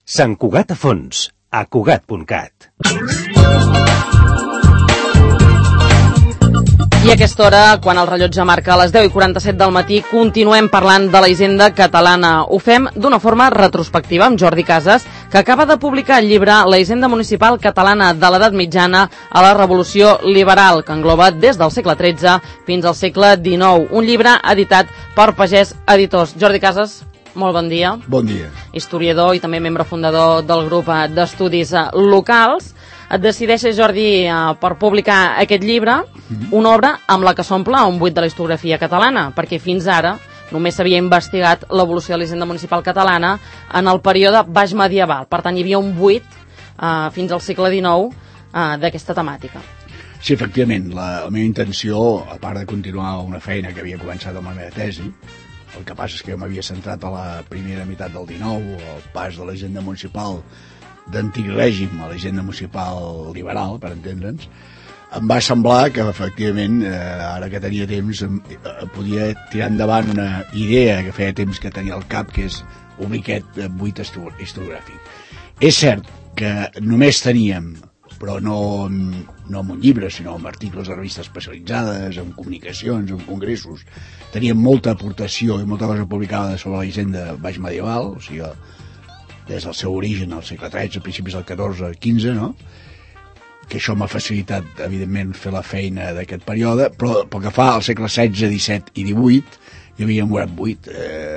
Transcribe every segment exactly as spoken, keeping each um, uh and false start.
Sant Cugat a fons, a cugat punt cat. I a aquesta hora, quan el rellotge marca a les deu i quaranta-set del matí, continuem parlant de la Hisenda catalana. Ho fem d'una forma retrospectiva amb Jordi Casas, que acaba de publicar el llibre La Hisenda municipal catalana de l'edat mitjana a la revolució liberal, que engloba des del segle tretze fins al segle dinou. Un llibre editat per Pagès Editors. Jordi Casas, molt bon dia. Bon dia. Historiador i també membre fundador del grup d'estudis locals. Et decideixes, Jordi, per publicar aquest llibre, una obra amb la que s'omple un buit de la historiografia catalana, perquè fins ara només s'havia investigat l'evolució de la Hisenda municipal catalana en el període baix medieval. Per tant, hi havia un buit eh, fins al segle dinou eh, d'aquesta temàtica. Sí, efectivament, la, la meva intenció, a part de continuar una feina que havia començat amb la meva tesi, el que passa és que jo m'havia centrat a la primera meitat del dinou, el pas de la Hisenda municipal d'antic règim a la Hisenda municipal liberal, per entendre'ns, em va semblar que, efectivament, eh, ara que tenia temps, eh, podia tirar endavant una idea que feia temps que tenia al cap, que és obrir aquest buit historiogràfic. És cert que només teníem, però no, no en un llibre, sinó en articles de revistes especialitzades, en comunicacions, en congressos, teníem molta aportació i molta cosa publicada sobre la Hisenda baix medieval, o sigui, des del seu origen al segle tretze, a principis del catorze, quinze, no? Que això m'ha facilitat, evidentment, fer la feina d'aquest període, però pel que fa al segle setze, disset i divuit, hi havia un quaranta-vuit,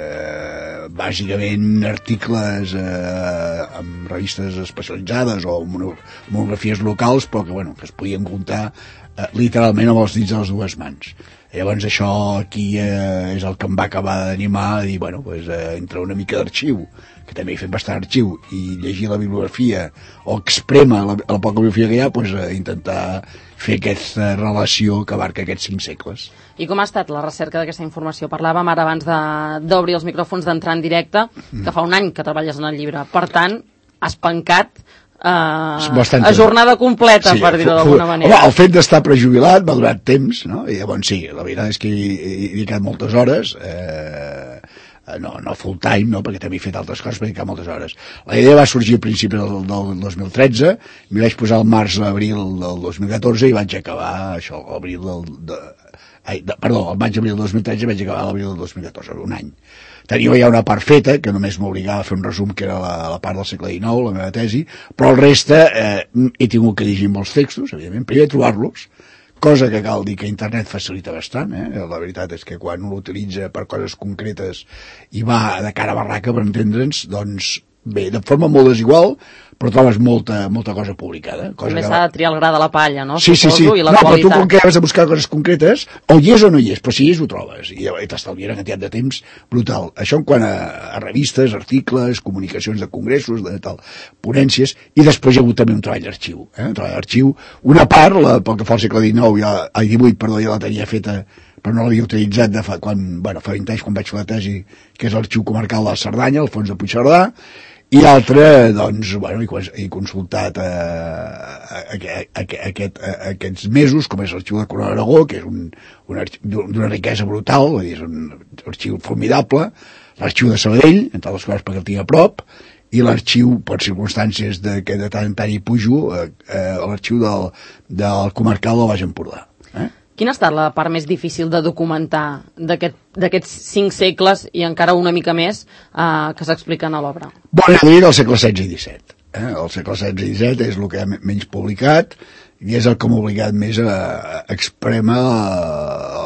eh, bàsicament articles eh, amb revistes especialitzades o monografies locals, però que, bueno, que es podien comptar eh, literalment amb els dits de les dues mans. Llavors això aquí eh, és el que em va acabar d'animar a dir, bueno, pues, eh, entre una mica d'arxiu, que també he fet bastant arxiu, i llegir la bibliografia o exprema la, la poca bibliografia que hi ha, pues, eh, intentar fer aquesta relació que abarca aquests cinc segles. I com ha estat la recerca d'aquesta informació? Parlàvem ara abans d'obrir els micròfons, d'entrar en directe, que fa un any que treballes en el llibre. Per tant, has pencat Uh, a jornada completa, sí, per dir-ho d'alguna manera. Home, el fet d'estar prejubilat m'ha durat temps, no? I llavors sí, la veritat és que he, he dedicat moltes hores, eh, no, no full time, no? Perquè també he fet altres coses, però he dedicat moltes hores. La idea va sorgir a principis del, del dos mil tretze, m'hi vaig posar al març, abril del dos mil catorze i vaig acabar això, l'abril del... De, ai, de, perdó, el maig abril del dos mil tretze vaig acabar l'abril del dos mil catorze, un any. Tenia ja una part feta, que només m'obligava a fer un resum, que era la, la part del segle dinou, la meva tesi, però el reste eh, he tingut que llegir molts textos, evidentment, primer trobar-los, cosa que cal dir que internet facilita bastant, eh? La veritat és que quan un l'utilitza per coses concretes i va de cara a barraca, per entendre'ns, doncs bé, de forma molt desigual, però trobes molta, molta cosa publicada. Cosa També que... s'ha de triar el gra de la palla, no? Sí, sí, sí. I la no, qualitat. Però tu, com que has de buscar coses concretes, o hi és o no hi és, però si hi és ho trobes, i t'estalviarà una quantitat de temps brutal. Això en quant a, a revistes, articles, comunicacions de congressos, de tal, ponències, i després hi ha hagut també un treball d'arxiu. Eh? Un treball d'arxiu, una part, la, pel que fa al segle dinou, ja, ai, divuit, perdó, ja la tenia feta, però no l'havia utilitzat de fa, quan, bueno, fa vint anys, quan vaig fer la tesi, que és l'arxiu comarcal de la Cerdanya, el fons de Puigcerdà, i l'altre, doncs, bueno, he consultat eh, aquest, aquests mesos, com és l'arxiu de Corona d'Aragó, que és un, un d'una riquesa brutal, vull dir, és un arxiu formidable, l'arxiu de Sabadell, entre les coses perquè el tinc a prop, i l'arxiu, per circumstàncies de, que de tant en tant hi pujo, eh, eh, l'arxiu del, del comarcal del Baix Empordà. Eh? Quina ha estat la part més difícil de documentar d'aquests aquest, cinc segles i encara una mica més eh, que s'expliquen a l'obra? Bon, ja diria del segle setze i disset. Eh? El segle setze i disset és el que he menys publicat i és el que m'ha obligat més a, a exprémer a,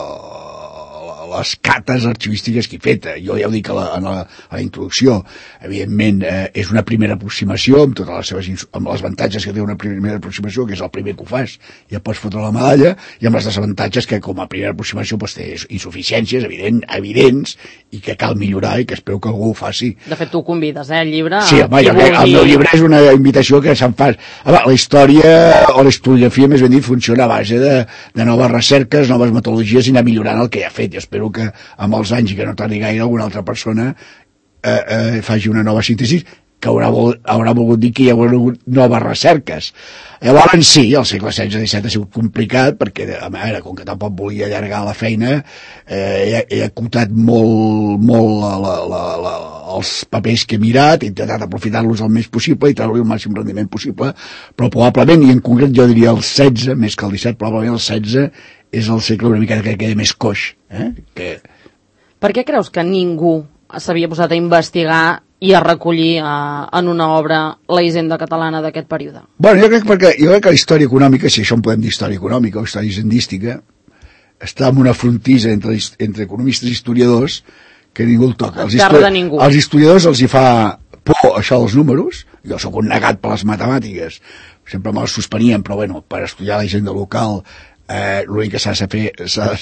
les cates arxivístiques que he fet. Jo ja ho dic a la, a la, a la introducció. Evidentment, eh, és una primera aproximació amb totes les seves, amb les avantatges que té una primera aproximació, que és el primer que ho fas, ja pots fotre la medalla, i amb les desavantatges que com a primera aproximació pues, té insuficiències evident, evidents i que cal millorar i que espero que algú ho faci. De fet, tu ho convides, eh, el llibre? Sí, home, jo, vulgui... el meu llibre és una invitació que se'n fa... Home, la història o la historiografia, més ben dit, funciona a base de, de noves recerques, noves metodologies i anar millorant el que ja ha fet. Jo espero que amb els anys i que no tardi gaire alguna altra persona eh, eh, faci una nova síntesi que haurà, vol, haurà volgut dir que hi haurà hagut noves recerques. Llavors sí, el segle setze i disset ha sigut complicat perquè, a veure, com que tampoc volia allargar la feina, eh, he, he acotat molt, molt la, la, la, la, els papers que he mirat, he intentat aprofitar-los el més possible i treure el màxim rendiment possible, però probablement, i en concret jo diria el setze, més que el disset, probablement el setze és el segle una mica que queda més coix. Eh? Que... Per què creus que ningú s'havia posat a investigar i a recollir eh, en una obra la hisenda catalana d'aquest període? Bueno, jo crec, perquè, jo crec que la història econòmica, si això en podem dir història econòmica o història hisendística, està en una frontissa entre, entre economistes i historiadors que ningú el toca. Els, histori... ningú. els historiadors els hi fa por això dels números. Jo sóc un negat per les matemàtiques, sempre me'ls suspenien, però bueno, per estudiar la hisenda local eh, l'únic que s'ha de fer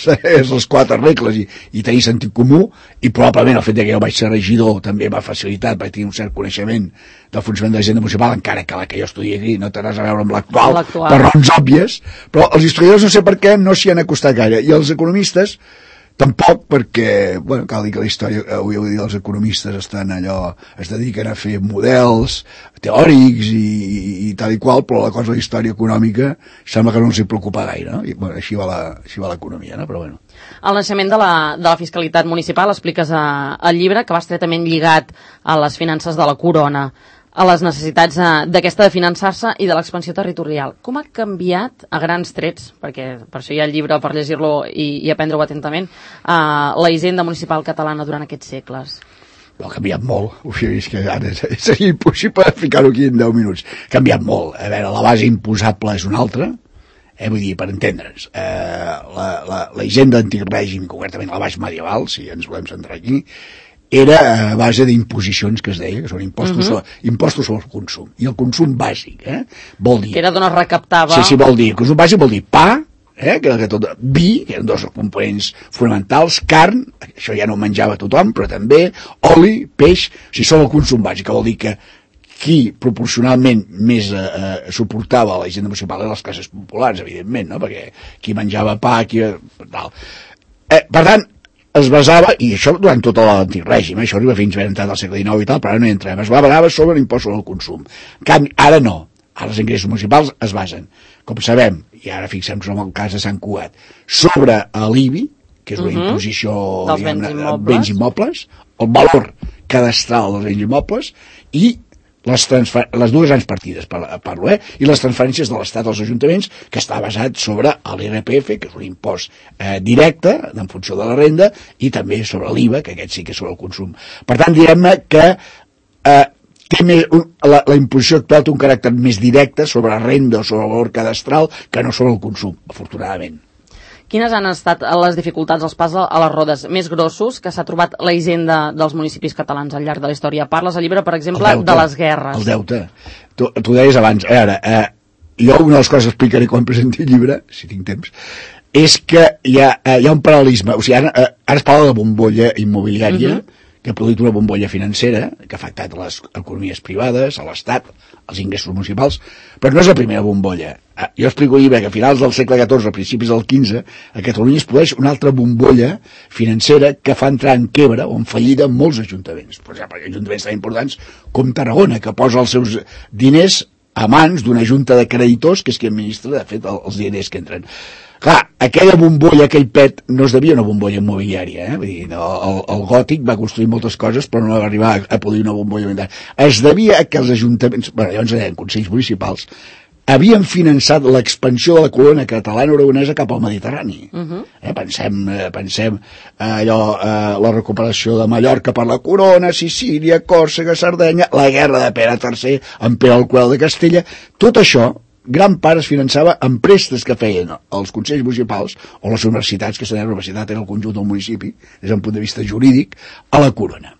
és les quatre regles i, i tenir sentit comú, i probablement el fet que jo vaig ser regidor també m'ha facilitat, vaig tenir un cert coneixement del funcionament de la hisenda municipal, encara que la que jo estudié aquí no té res a veure amb l'actual, per raons òbvies, però els historiadors no sé per què no s'hi han acostat gaire, i els economistes tampoc, perquè, bueno, cal dir que la història, avui ho dir, els economistes estan allò, es dediquen a fer models teòrics i, i, i tal i qual, però la cosa de la història econòmica sembla que no els hi preocupa gaire, no? I, bueno, així va la, així va l'economia, no? Però bueno. El naixement de la, de la fiscalitat municipal, expliques a, al llibre, que va estretament lligat a les finances de la corona, a les necessitats d'aquesta de finançar-se i de l'expansió territorial. Com ha canviat a grans trets, perquè per això hi ha el llibre per llegir-lo i, i aprendre-ho atentament, uh, la hisenda municipal catalana durant aquests segles? Ha canviat molt. Uf, és que ara seria impossible ficar-ho aquí en deu minuts. Ha canviat molt. A veure, la base imposable és una altra, eh, vull dir, per entendre'ns. Eh, la, la, la hisenda d'antic règim, concretament la baix medieval, si ens volem centrar aquí, era a base d'imposicions, que es deia, que són impostos, uh-huh. sobre, impostos sobre el consum. I el consum bàsic, eh? Vol dir... Que era d'on es recaptava... Sí, sí, vol dir, el consum bàsic vol dir pa, eh? que, que tot, vi, que eren dos components fonamentals, carn, això ja no menjava tothom, però també oli, peix, o sigui, són el consum bàsic, que vol dir que qui proporcionalment més eh, suportava la hisenda municipal eren les classes populars, evidentment, no? Perquè qui menjava pa, qui... Tal. Eh, per tant, es basava, i això durant tot l'antic règim, eh, això arriba fins ben entrat al segle dinou i tal, però ara no hi entrem, es basava sobre l'impost sobre el consum. En canvi, ara no, ara els ingressos municipals es basen, com sabem, i ara fixem-nos en el cas de Sant Cugat, sobre l'I B I, que és una uh-huh. imposició dels béns immobles. béns immobles, el valor cadastral dels béns immobles, i les, transfer... les dues grans partides, parlo, eh? I les transferències de l'Estat als ajuntaments, que està basat sobre l'I R P F, que és un impost eh, directe, en funció de la renda, i també sobre l'I V A, que aquest sí que és sobre el consum. Per tant, diguem-ne que eh, té més, un, la, la imposició actual té un caràcter més directe sobre la renda o sobre el valor cadastral que no sobre el consum, afortunadament. Quines han estat les dificultats, els pas a les rodes més grossos que s'ha trobat la hisenda dels municipis catalans al llarg de la història? Parles al llibre, per exemple, deute, de les guerres. El deute. Tu, tu deies abans, a veure, eh, jo una de les coses que explicaré quan presenti el llibre, si tinc temps, és que hi ha, eh, hi ha un paral·lelisme. O sigui, ara, eh, ara es parla de bombolla immobiliària, uh-huh. que ha produït una bombolla financera, que ha afectat les economies privades, a l'Estat, els ingressos municipals, però no és la primera bombolla. Jo explico al llibre que a finals del segle catorze, a principis del quinze, a Catalunya es produeix una altra bombolla financera que fa entrar en quebra o en fallida molts ajuntaments. Per exemple, ajuntaments tan importants com Tarragona, que posa els seus diners a mans d'una junta de creditors que és qui administra, de fet, els diners que entren. Clar, aquella bombolla, aquell pet, no es devia una bombolla immobiliària, eh? Vull dir, no, el, el gòtic va construir moltes coses, però no va arribar a, a produir una bombolla immobiliària. Es devia que els ajuntaments, bueno, llavors deien consells municipals, havien finançat l'expansió de la colònia catalana-aragonesa cap al Mediterrani. Uh-huh. eh, pensem, eh, pensem eh, allò, eh, la recuperació de Mallorca per la corona, Sicília, Còrsega, Sardenya, la guerra de Pere tercer amb Pere el Cruel de Castella, tot això gran part es finançava amb préstecs que feien els consells municipals o les universitats, que la universitat era el conjunt del municipi, des d'un punt de vista jurídic, a la corona.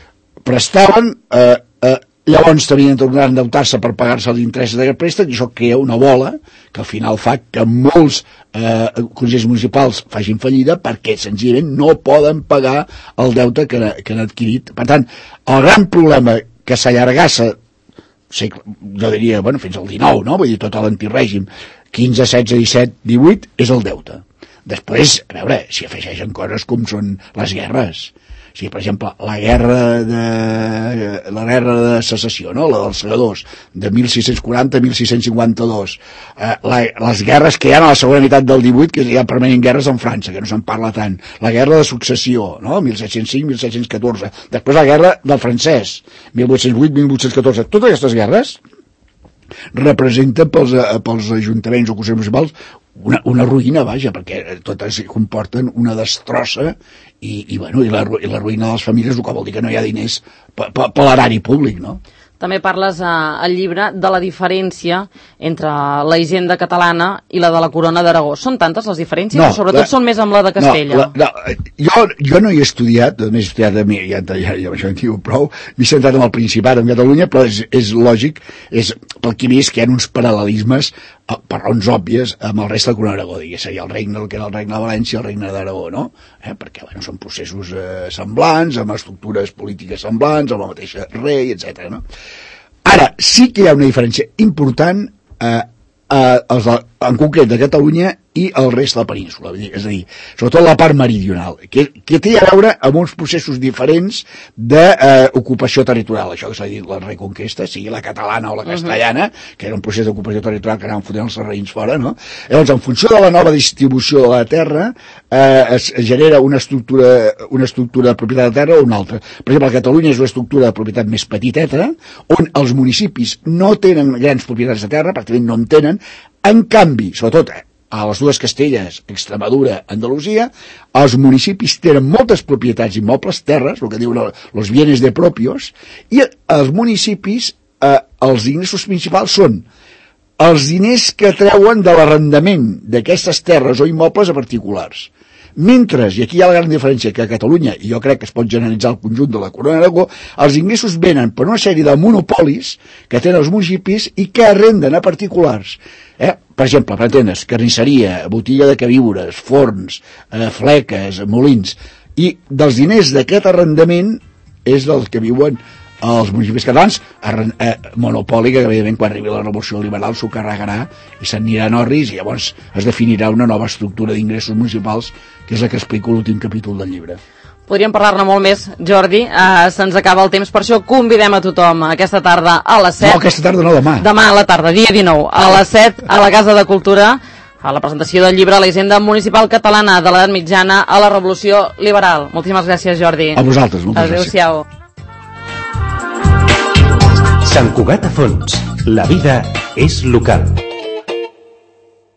Prestaven, eh, eh, llavors havien de tornar a endeutar-se per pagar-se els interessos d'aquest préstec, i això crea una bola que al final fa que molts eh, consells municipals facin fallida perquè senzillament no poden pagar el deute que, que han adquirit. Per tant, el gran problema que s'allargassa, jo diria, bueno, fins al dinou, no? Vull dir, tot l'antic règim, quinze, setze, disset, divuit, és el deute. Després, a veure, s'hi afegeixen coses com són les guerres. sigui, per exemple, la guerra de la guerra de secessió, no? La dels segadors, de mil sis-cents quaranta a mil sis-cents cinquanta-dos, eh, la, les guerres que hi ha a la segona meitat del divuit, que hi ha permanent guerres en França, que no se'n parla tant, la guerra de successió, no? mil set-cents cinc a mil set-cents catorze, després la guerra del francès, mil vuit-cents vuit a mil vuit-cents catorze, totes aquestes guerres representen pels, pels ajuntaments o consells municipals una, una ruïna, vaja, perquè totes comporten una destrossa i, i, bueno, i, la, i la ruïna de les famílies, el que vol dir que no hi ha diners per, per, per l'erari públic, no? També parles eh, al llibre de la diferència entre la hisenda catalana i la de la Corona d'Aragó. Són tantes les diferències no, o sobretot la, són més amb la de Castella? No, la, no, jo, jo no hi he estudiat, només he estudiat a mi, ja, ja, ja això en diu prou, m'he centrat en el Principat, en Catalunya, però és, és lògic, és pel que he vist que hi ha uns paral·lelismes per raons òbvies amb el reste de la Corona d'Aragó, digués, seria el regne, el que era el regne de València, el regne d'Aragó, no? Eh, perquè, bueno, són processos eh, semblants, amb estructures polítiques semblants, amb la mateixa rei, etcètera, no? Ara, sí que hi ha una diferència important eh, eh, en concret de Catalunya i el rest de la península, és a dir, sobretot la part meridional, que, que té a veure amb uns processos diferents d'ocupació eh, territorial, això que s'ha dit la reconquesta, sigui la catalana o la castellana, uh-huh. que era un procés d'ocupació territorial que anaven fotent els sarraïns fora, no? Llavors, en funció de la nova distribució de la terra, eh, es genera una estructura, una estructura de propietat de terra o una altra. Per exemple, a Catalunya és una estructura de propietat més petiteta, on els municipis no tenen grans propietats de terra, pràcticament no en tenen, en canvi, sobretot a les dues Castelles, Extremadura, Andalusia, els municipis tenen moltes propietats immobles, terres, el que diuen els bienes de propios, i els municipis, eh, els ingressos principals són els diners que treuen de l'arrendament d'aquestes terres o immobles a particulars. Mentre, i aquí hi ha la gran diferència, que a Catalunya, i jo crec que es pot generalitzar el conjunt de la Corona d'Aragó, els ingressos venen per una sèrie de monopolis que tenen els municipis i que arrenden a particulars. Eh? Per exemple, per entendre's, carnisseria, botiga de queviures, forns, eh, fleques, molins, i dels diners d'aquest arrendament és dels que viuen els municipis catalans, eh, monopoli que evidentment quan arribi la revolució liberal s'ho carregarà i s'anirà a Norris i llavors es definirà una nova estructura d'ingressos municipals que és la que explico a l'últim capítol del llibre. Podríem parlar-ne molt més, Jordi, uh, se'ns acaba el temps, per això convidem a tothom aquesta tarda a les set. No, aquesta tarda no, demà. Demà a la tarda, dia dinou, a les set, a la Casa de Cultura, a la presentació del llibre La hisenda municipal catalana de l'edat mitjana a la revolució liberal. Moltíssimes gràcies, Jordi. A vosaltres, moltes gràcies. Adéu-siau. Sant Cugat a Fons. La vida és local.